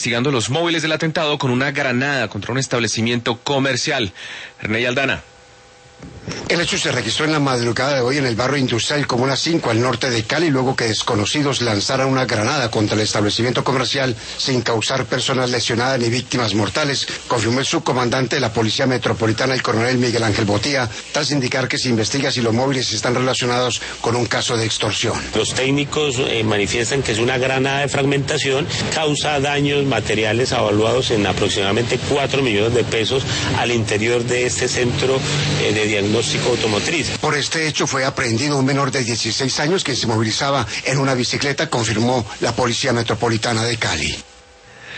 investigando los móviles del atentado con una granada contra un establecimiento comercial. Ernei Aldana. El hecho se registró en la madrugada de hoy en el barrio industrial Comuna 5 al norte de Cali, luego que desconocidos lanzaran una granada contra el establecimiento comercial sin causar personas lesionadas ni víctimas mortales, confirmó el subcomandante de la Policía Metropolitana, el coronel Miguel Ángel Botía, tras indicar que se investiga si los móviles están relacionados con un caso de extorsión. Los técnicos manifiestan que es una granada de fragmentación, causa daños materiales evaluados en aproximadamente 4 millones de pesos al interior de este centro de diagnóstico automotriz. Por este hecho fue aprehendido un menor de 16 años que se movilizaba en una bicicleta, confirmó la Policía Metropolitana de Cali.